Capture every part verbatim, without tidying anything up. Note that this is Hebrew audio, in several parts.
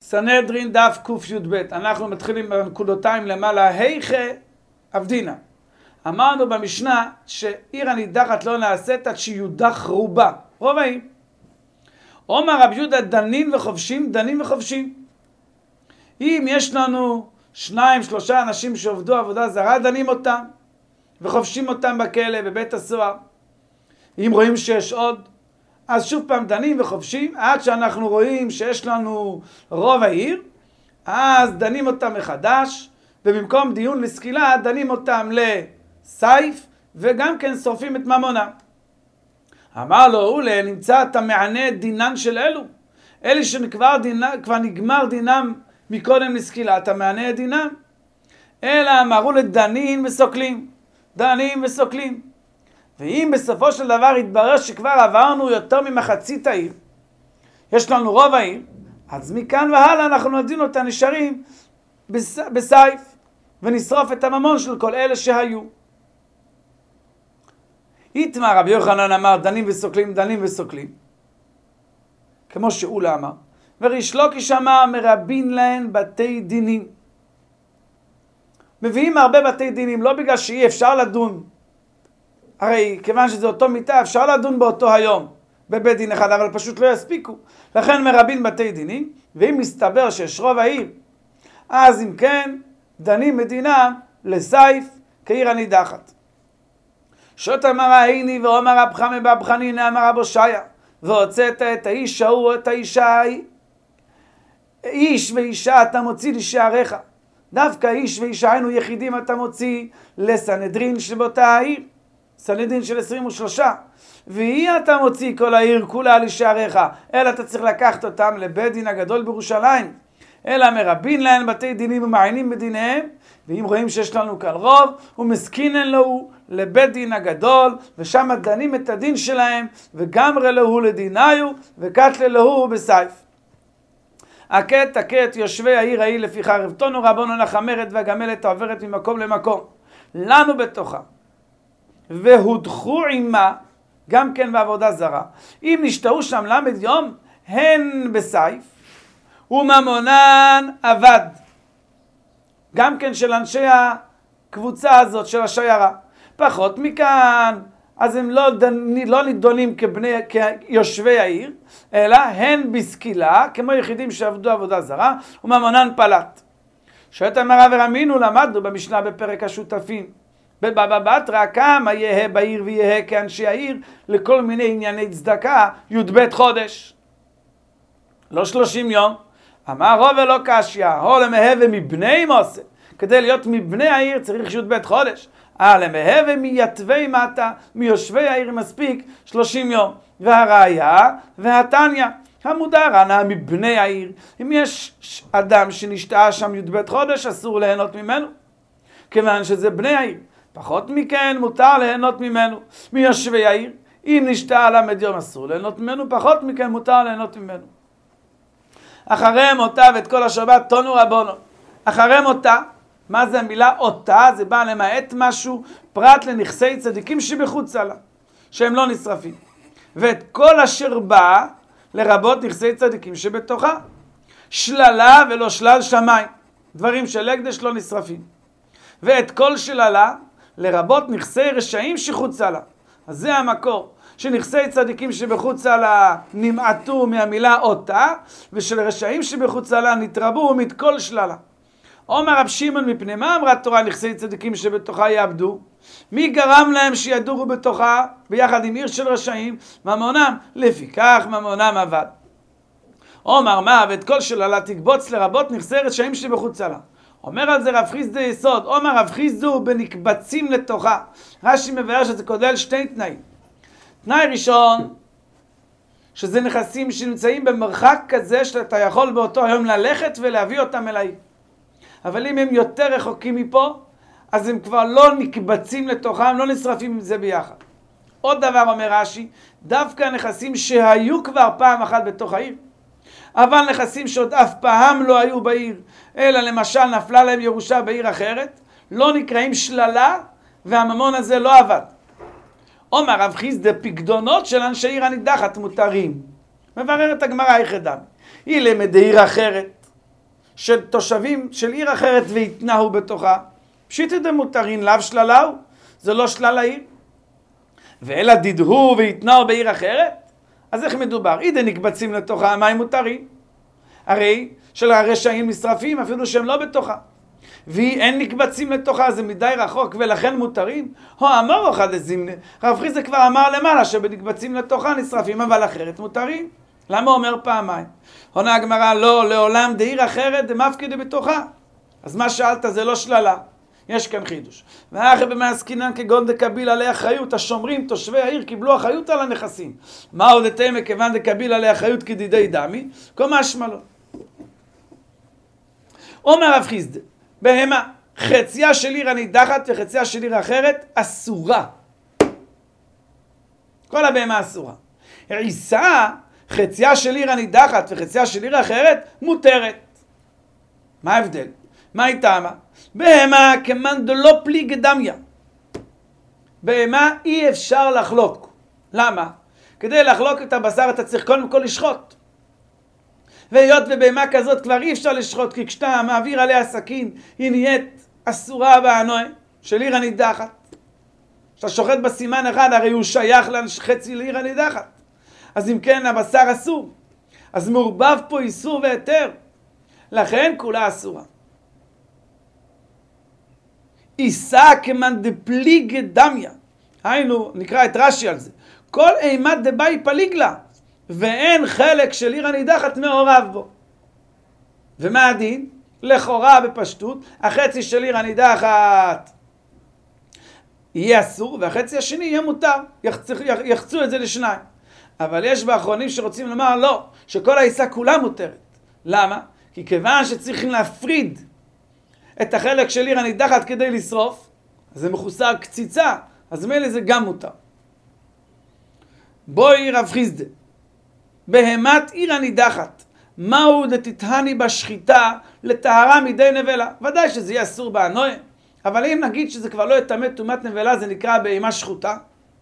סנהדרין דף קי"ב. אנחנו מתחילים בנקודותיים למעלה. היכא עבדינה. אמרנו במשנה שעיר הנידחת לא נעשית עד שיודח רובה. רוב העיר. אומר רבי יהודה דנין וחובשים, דנין וחובשים. אם יש לנו שניים, שלושה אנשים שעובדו עבודה זרה, דנים אותם וחובשים אותם בכלא, בבית הסוהר. אם רואים שיש עוד, אז שוב פעם דנים וחובשים, עד שאנחנו רואים שיש לנו רוב העיר, אז דנים אותם מחדש, ובמקום דיון לסקילה, דנים אותם לסייף, וגם כן שורפים את ממונם. אמר לו, אולי נמצא את המענה דינן של אלו. אלה שכבר דינה, כבר נגמר דינם מקודם לסקילה, אתה מענה את דינם. אלא אמרו לדנים וסוקלים, דנים וסוקלים. ואם בסופו של דבר יתברר שכבר עברנו יותר ממחצית העיר, יש לנו רוב העיר, אז מכאן והלאה אנחנו נדין אותה נשארים בסייף, ונשרוף את הממון של כל אלה שהיו. איתמר רבי יוחנן אמר דנים וסוקלים, דנים וסוקלים, כמו שאולה אמר, וריש לוקיש אמר מרבין להן בתי דינים. מביאים הרבה בתי דינים, לא בגלל שאי אפשר לדון, הרי כיוון שזה אותו מיטה אפשר לדון באותו היום בבית דין אחד, אבל פשוט לא יספיקו, לכן מרבין בתי דינים. ואם מסתבר שיש רוב העיר, אז אם כן דנים מדינה לסייף כעיר הנידחת. שוט אמר העיני ואומר רב חמא בר חנינא אמר רב הושעיה, והוצאת את האיש ההוא את האישה ההיא. איש ואישה אתה מוציא לשעריך, דווקא איש ואישה היינו יחידים אתה מוציא לסנהדרין שבאותה העיר, סנהדרין של עשרים ושלושה, והיא אתה מוציא כל העיר כולה לשעריך, אלא אתה צריך לקחת אותם לבית דין הגדול בירושלים. אלא מרבין להן בתי דינים ומעיינים בדיניהם, ואם רואים שיש לנו כאן רוב, ומסכינן לו לבית דין הגדול, ושם דנים את הדין שלהם, וגמרי לו לדיניו, וקטלה לו בסייף. הקט הקט יושבי העיר ההיא לפי חרבתנו רבנו נחמרת והגמלת עוברת ממקום למקום, לנו בתוכה. והודחו עימה, גם כן בעבודה זרה. אם נשתהו שם למד יום, הן בסייף, וממונן עבד. גם כן של אנשי הקבוצה הזאת, של השיירה. פחות מכאן, אז הם לא, דני, לא נידונים כבני, כיושבי העיר, אלא הן בסקילה, כמו יחידים שעבדו עבודה זרה, וממונן פלט. שאת אמרה ורמינו למדנו במשנה בפרק השותפים. בבבא בתרא כמה יהא בעיר ויהא כאנשי העיר לכל מיני ענייני צדקה י"ב חודש. לא שלושים יום. אמר רוב ולא קשיא, הו למהווה מבני מוסה. כדי להיות מבני העיר צריך י"ב חודש. אה למהווה מיתווי מטה, מיושבי העיר מספיק שלושים יום. והראיה והתניא. המודר ענה מבני העיר. אם יש אדם שנשתהה שם י"ב חודש אסור ליהנות ממנו. כיוון שזה בני העיר. פחות מכן מותר ליהנות ממנו. מיושבי העיר, אם נשתהה למד יום אסור ליהנות ממנו, פחות מכן מותר ליהנות ממנו. אחרי מותה ואת כל השבת תונו רבונו. אחרי מותה, מה זה המילה אותה? זה בא למעט משהו פרט לנכסי צדיקים שבחוצה לה, שהם לא נשרפים. ואת כל אשר בא לרבות נכסי צדיקים שבתוכה. שללה ולא שלל שמיים, דברים של הקדש לא נשרפים. ואת כל שללה לרבות נכסי רשעים שחוצה לה. אז זה המקור, שנכסי צדיקים שבחוצה לה נמעטו מהמילה אותה, ושל רשעים שבחוצה לה נתרבו מתכל שללה. אומר רב שמעון מפני מה אמרה תורה נכסי צדיקים שבתוכה יעבדו? מי גרם להם שידורו בתוכה ביחד עם עיר של רשעים? ממונם, לפיכך ממונם עבד. אומר מה ואת כל שללה תקבוץ לרבות נכסי רשעים שבחוצה לה. אומר על זה רב חיסדא יסוד, אומר רב חיסדא בנקבצים לתוכה. רש"י מבאר שזה כולל שתי תנאים. תנאי ראשון, שזה נכסים שנמצאים במרחק כזה שאתה יכול באותו היום ללכת ולהביא אותם אל העיר. אבל אם הם יותר רחוקים מפה, אז הם כבר לא נקבצים לתוכה, הם לא נשרפים עם זה ביחד. עוד דבר אומר רש"י, דווקא נכסים שהיו כבר פעם אחת בתוך העיר, אבל נכסים שעוד אף פעם לא היו בעיר, אלא למשל נפלה להם ירושה בעיר אחרת, לא נקראים שללה, והממון הזה לא עבד. אומר רב חיסדא, פקדונות של אנשי עיר הנידחת מותרים. מבררת הגמרא היכא דמי. היא למד עיר אחרת, של תושבים של עיר אחרת והתנהו בתוכה, פשיטא דמותרין לאו שללהו, זה לא שלל העיר. ואלא דידהו והתנהו בעיר אחרת, אז איך מדובר? אידה נקבצים לתוכה, מה הם מותרים? הרי של הרשעים נשרפים אפילו שהם לא בתוכה. והיא אין נקבצים לתוכה, זה מדי רחוק ולכן מותרים. הו אמר אחד הזימנה, רב חיסדא כבר אמר למעלה שבנקבצים לתוכה נשרפים, אבל אחרת מותרים. למה אומר פעמיים? עונה הגמרא, לא, לעולם דעיר אחרת דמפקא בתוכה. אז מה שאלת זה לא שללה, יש כאן חידוש. ואחרי במעסקינן כגון דקביל עלי אחריות, השומרים, תושבי העיר, קיבלו אחריות על הנכסים. מה עוד אתם כיוון דקביל עלי אחריות כדידי דמי? כל משמע לו. אומר רב חיסדא, בהמה, חציה של עיר הנידחת וחציה של עיר אחרת אסורה. כל הבהמה אסורה. עיסה, חציה של עיר הנידחת וחציה של עיר אחרת מותרת. מה ההבדל? מה היא טעמה? בהמה כמאן דלא פליגי דמיא. בהמה אי אפשר לחלוק. למה? כדי לחלוק את הבשר אתה צריך קודם כל לשחוט. והיות ובהמה כזאת כבר אי אפשר לשחוט, כי כשאתה מעביר עליה סכין היא נהיית אסורה בענוע של עיר הנידחת. כשאתה שוחט בסימן אחד הרי הוא שייך לחצי לעיר הנידחת. אז אם כן הבשר אסור. אז מעורבב פה איסור והיתר. לכן כולה אסורה. עיסה כמאן דפליגי דמיא. היינו, נקרא את רש"י על זה. כל אימת דבאי פליג לה. ואין חלק של עיר הנידחת מעורב בו. ומה הדין? לכאורה בפשטות, החצי של עיר הנידחת יהיה אסור, והחצי השני יהיה מותר. יחצו, יחצו את זה לשניים. אבל יש באחרונים שרוצים לומר לא, שכל העיסה כולה מותרת. למה? כי כיוון שצריכים להפריד את החלק של עיר הנידחת כדי לשרוף, אז זה מחוסר קציצה, אז מילא זה גם מותר. בואי רב חיסדא, בהמת עיר הנידחת, מהו דתתהני בשחיטה לטהרה מדי נבלה? ודאי שזה יהיה אסור בענוע, אבל אם נגיד שזה כבר לא יטמא טומאת נבלה, זה נקרא בהמה שחוטה.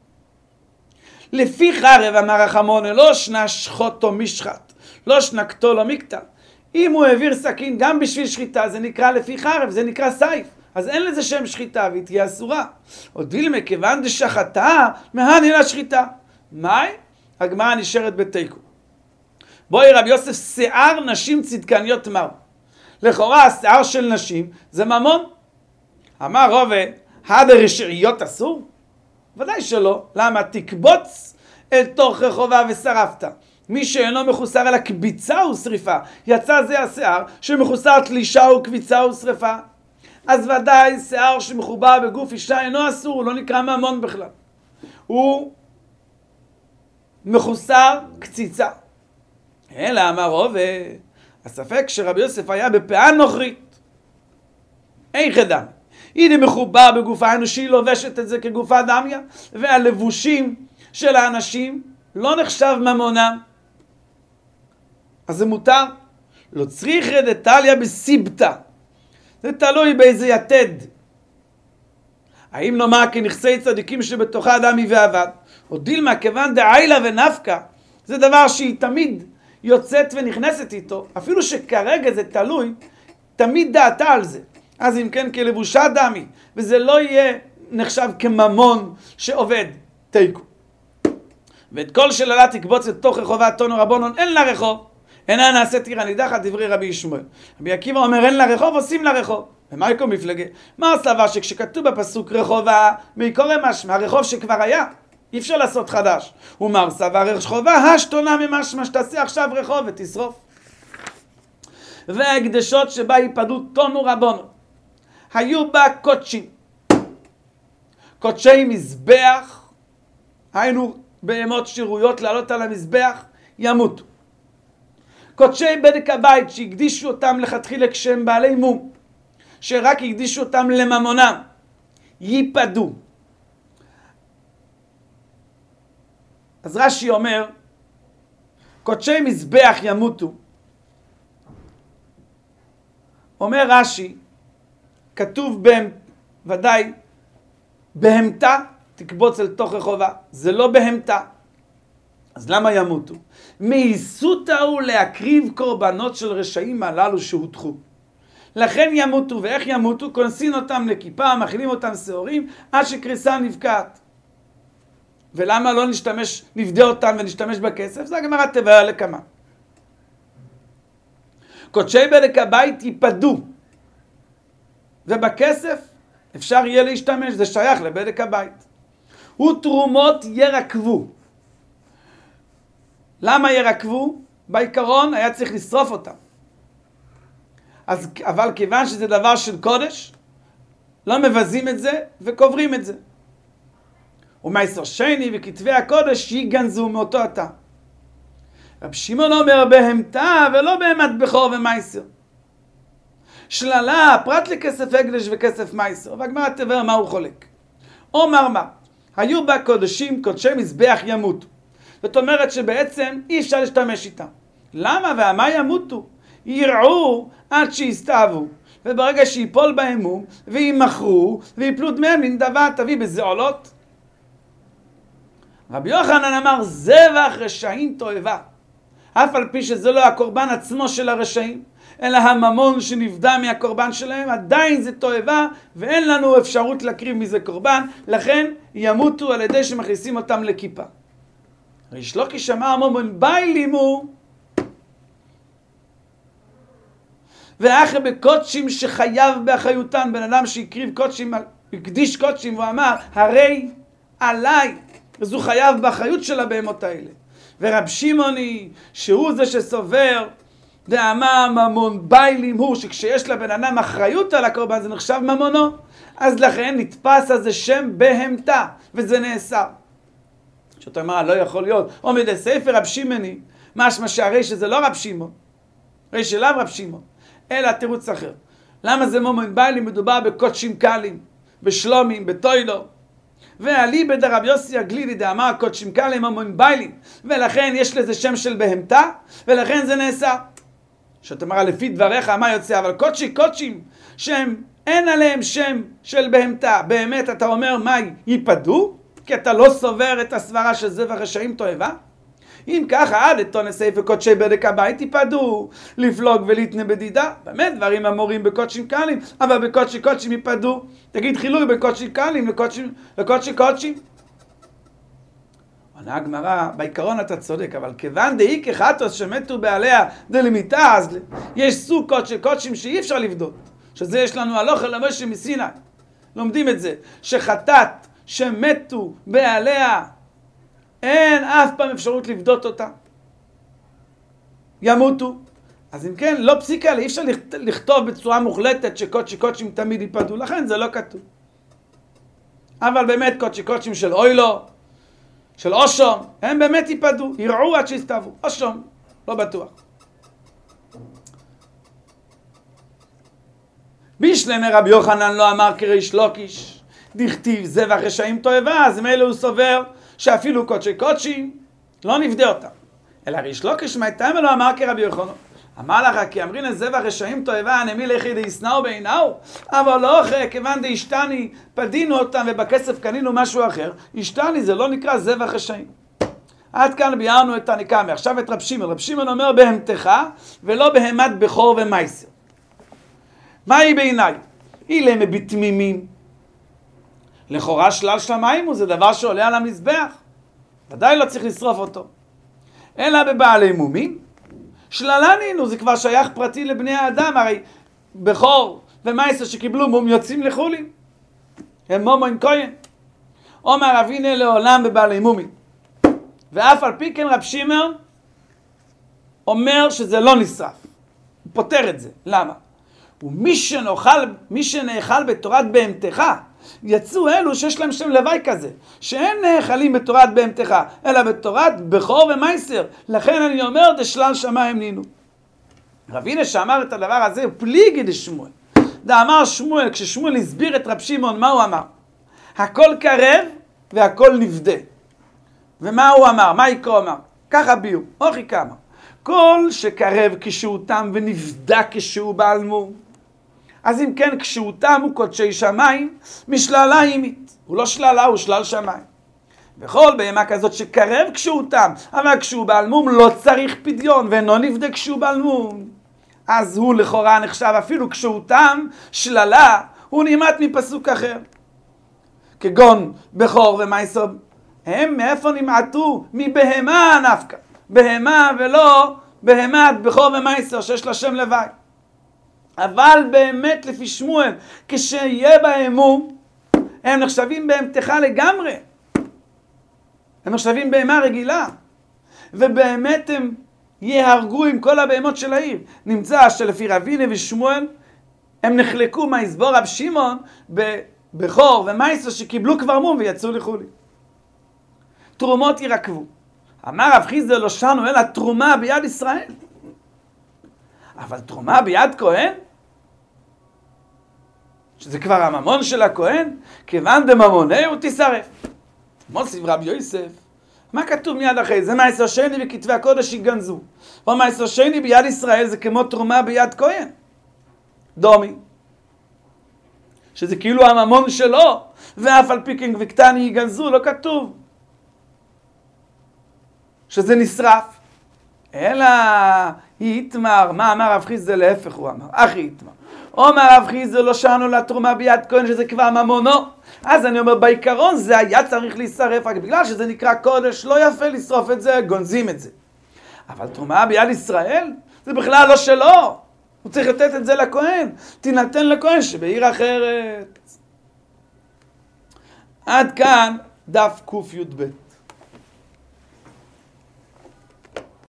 לפי חרב אמר החמונה, לא שנה שחוטו משחט, לא שנה קטולו מקטע. אם הוא העביר סכין גם בשביל שחיטה, זה נקרא לפי חרב, זה נקרא סייף. אז אין לזה שם שחיטה והיא תהיה אסורה. עוד דילמה כיוון דשחטה, מהני לה שחיטה. מהי? הגמרא נשארת בתיקו. בואי רבי יוסף, שיער נשים צדקניות מהו. לכאורה השיער של נשים זה ממון. אמר רובה, הדה רשעיות אסור? ודאי שלא. למה? תקבוץ אל תוך רחובה ושרפת. מי שאינו מחוסר על הקביצה הוא שריפה. יצא זה השיער שמחוסר תלישה וקביצה ושריפה. אז ודאי שיער שמחובר בגוף אישה אינו אסור, הוא לא נקרא ממון בכלל. הוא מחוסר קציצה. אלא אמר רובה, הספק שרבי יוסף היה בפאה נוכרית. איך אדם? הנה מחובר בגופה האנושי, לובשת את זה כגופה דמיה, והלבושים של האנשים לא נחשב ממונם. אז זה מותר. לא צריך דתליא בסיבתא. זה תלוי באיזה יתד. האם נאמר כנכסי צדיקים שבתוכה דמי ועבד, או דילמה כיוון דעילה ונפקא, זה דבר שהיא תמיד יוצאת ונכנסת איתו, אפילו שכרגע זה תלוי, תמיד דעתה על זה. אז אם כן כלבושה דמי, וזה לא יהיה נחשב כממון שעובד, תיקו. ואת כל שללה תקבוץ לתוך רחובה תונו רבונון, אין לה רחוב. אינה נעשית עיר הנידחת, דברי רבי ישמעאל. רבי עקיבא אומר אין לה רחוב, עושים לה רחוב. ומה יקום מפלגה? מה הסבר שכשכתוב בפסוק רחובה, מקורא משמע, הרחוב שכבר היה, אי אפשר לעשות חדש. ומר סבר רחובה, השתונה ממשמע, שתעשה עכשיו רחוב ותשרוף. וההקדשות שבה ייפדו תונו רבונו, היו בה קודשים. קודשי מזבח, היינו בהמות שירויות לעלות על המזבח, ימותו. קודשי בדק הבית שהקדישו אותם לכתחילה כשהם בעלי מום, שרק הקדישו אותם לממונם, ייפדו. אז רש"י אומר, קודשי מזבח ימותו. אומר רש"י, כתוב בהם, ודאי, בהמתה תקבוץ אל תוך רחובה. זה לא בהמתה. אז למה ימותו? מייסותא הוא להקריב קורבנות של רשעים הללו שהותחו. לכן ימותו. ואיך ימותו? כונסים אותם לכיפה, מכילים אותם שעורים, עד שקריסה נבקעת. ולמה לא נשתמש, נפדה אותם ונשתמש בכסף? זה הגמרא תבהר לכמה. קודשי בדק הבית ייפדו, ובכסף אפשר יהיה להשתמש, זה שייך לבדק הבית. ותרומות ירקבו. למה ירקבו? בעיקרון היה צריך לשרוף אותם. אז, אבל כיוון שזה דבר של קודש, לא מבזים את זה וקוברים את זה. ומייסר שני וכתבי הקודש ייגנזו מאותו התא. רב שמעון אומר בהמתה ולא בהמת בכור ומייסר. שללה, פרט לכסף הקדש וכסף מייסר. והגמרא תבהר מה הוא חולק. אומר מה? היו בה קודשים, קודשי מזבח ימותו. זאת אומרת שבעצם אי אפשר להשתמש איתם. למה? והמה ימותו? ירעו עד שיסתאבו. וברגע שיפול בהם מום, וימכרו, ויפלו דמיהם לנדבה, תביא בזה עולות. רבי יוחנן אמר, זבח רשעים תועבה. אף על פי שזה לא הקורבן עצמו של הרשעים, אלא הממון שנפדה מהקורבן שלהם, עדיין זה תועבה, ואין לנו אפשרות להקריב מזה קורבן, לכן ימותו על ידי שמכניסים אותם לכיפה. ריש לוקיש אמר, ממון ביילים הוא, ואחרי בקודשים שחייב באחריותן, בן אדם שהקריב קודשים, הקדיש קודשים, והוא אמר, הרי עליי, אז הוא חייב באחריות של הבהמות האלה. ורב שמעוני, שהוא זה שסובר, דאמר ממון ביילים הוא, שכשיש לבן אדם אחריות על הקורבן, זה נחשב ממונו, אז לכן נתפס על זה שם בהמתה, וזה נאסר. שאתה אומר, לא יכול להיות. או מדי ספר רב שמעוני, משמע שהרי שזה לא רב שמעון, הרי שלאו רב שמעון, אלא תירוץ אחר. למה זה ממון ביילים? מדובר בקודשים קלים, בשלומים, בתוילו. ואליבא דרב יוסי הגלילי דאמר קודשים קלים ממון ביילים, ולכן יש לזה שם של בהמתה, ולכן זה נאסר. שאתה אומר, לפי דבריך מה יוצא? אבל קודשי קודשים שהם אין עליהם שם של בהמתה, באמת אתה אומר מה ייפדו? כי אתה לא סובר את הסברה של זבח רשעים תועבה? אם ככה, עד את תונסי וקודשי בדק הבית ייפדו, לפלוג ולהתנה בדידה. באמת דברים אמורים בקודשים קלים, אבל בקודשי קודשים ייפדו. תגיד חילוי בקודשי קלים לקודשי קודשים. עונה הגמרא, בעיקרון אתה צודק, אבל כיוון דאי כחטוס שמתו בעליה דלמיתה, אז יש סוג קודשי קודשים שאי אפשר לבדות. שזה יש לנו הלכה למשה מסיני. לומדים את זה, שחטאת שמתו בעליה, אין אף פעם אפשרות לבדות אותה. ימותו. אז אם כן, לא פסיקה, אי אפשר לכתוב בצורה מוחלטת שקודשי קודשים תמיד ייפדו, לכן זה לא כתוב. אבל באמת קודשי קודשים של אוילו, של אושום, הם באמת ייפדו, ירעו עד שיסתאבו. אושום, לא בטוח. בישלמה רבי יוחנן לא אמר כריש לוקיש, דכתיב זבח רשעים תועבה, אז מאלה הוא סובר שאפילו קודשי קודשים לא נפדה אותם. אלא ריש לוקיש מהטעם לא אמר כרבי יוחנן. אמר לך, כי אמרין זבח רשעים תועבה, נמי לכי דיסנאו בעיניו, אבל לא אחרי, כיוון דאשתני, פדינו אותם ובכסף קנינו משהו אחר, אשתני זה לא נקרא זבח רשעים. עד כאן ביארנו את הנקמה. עכשיו את רב שמעון. רב שמעון אומר בהמתך ולא בהמת בכור ומייסר. מה היא בעיניי? היא למה בתמימים. לכאורה שלל שלמים הוא זה דבר שעולה על המזבח. ודאי לא צריך לשרוף אותו. אלא בבעלי מומים. שללנינו זה כבר שייך פרטי לבני האדם. הרי בכור ומייסר שקיבלו מום יוצאים לחולים. הם מומו עם כהן. אומר אבינה לעולם בבעלי מומים. ואף על פי כן רב שמעון אומר שזה לא נשרף. הוא פותר את זה. למה? ומי שנאכל, מי שנאכל בתורת בהמתך, יצאו אלו שיש להם שם לוואי כזה, שאין נאכלים בתורת בהמתך, אלא בתורת בכור ומייסר. לכן אני אומר, דשלל שמיים נינו. רבינה שאמר את הדבר הזה, הוא פליגי דשמואל. דאמר שמואל, כששמואל הסביר את רב שמעון, מה הוא אמר? הכל קרב והכל נבדה. ומה הוא אמר? מה יקרו אמר? ככה ביור, אוכי כמה. כל שקרב כשהוא תם ונבדה כשהוא בעל מום. אז אם כן, כשהוא תם הוא קודשי שמיים, משללה הימית. הוא לא שללה, הוא שלל שמיים. בכל בהמה כזאת שקרב כשהוא תם, אבל כשהוא בעל מום לא צריך פדיון, ואינו נבדה כשהוא בעל מום. אז הוא לכאורה נחשב, אפילו כשהוא תם שללה, הוא נעמת מפסוק אחר. כגון בכור ומייסר, הם מאיפה נמעטו? מבהמה נפקא. בהמה ולא בהמת בכור ומייסר שיש לה שם לוואי. אבל באמת לפי שמואל, כשיהיה בהם מום, הם נחשבים בהמתך לגמרי. הם נחשבים בהמה רגילה. ובאמת הם יהרגו עם כל הבהמות של העיר. נמצא שלפי רבינה ושמואל, הם נחלקו מהסבור רב שמעון בבכור ומייסר שקיבלו כבר מום ויצאו לחולי. תרומות ירקבו. אמר רב חיסדא לא שנו אלא תרומה ביד ישראל. אבל תרומה ביד כהן? שזה כבר הממון של הכהן? כיוון דממונהו תשרף. מוסיף רבי יוסף, מה כתוב מיד אחרי זה? מעשר שני בכתבי הקודש יגנזו. ומעשר שני ביד ישראל זה כמו תרומה ביד כהן. דומי. שזה כאילו הממון שלו, ואף על פי כן וקטני יגנזו, לא כתוב. שזה נשרף. אלא יתמר, מה אמר רב חיסדא? להפך הוא אמר, אחי יתמר. אומר רב חיסדא לא שנו לתרומה ביד כהן שזה כבר ממונו. אז אני אומר, בעיקרון זה היה צריך להישרף, רק בגלל שזה נקרא קודש, לא יפה לשרוף את זה, גונזים את זה. אבל תרומה ביד ישראל, זה בכלל לא שלו. הוא צריך לתת את זה לכהן. תינתן לכהן שבעיר אחרת. עד כאן דף קוף י"ב.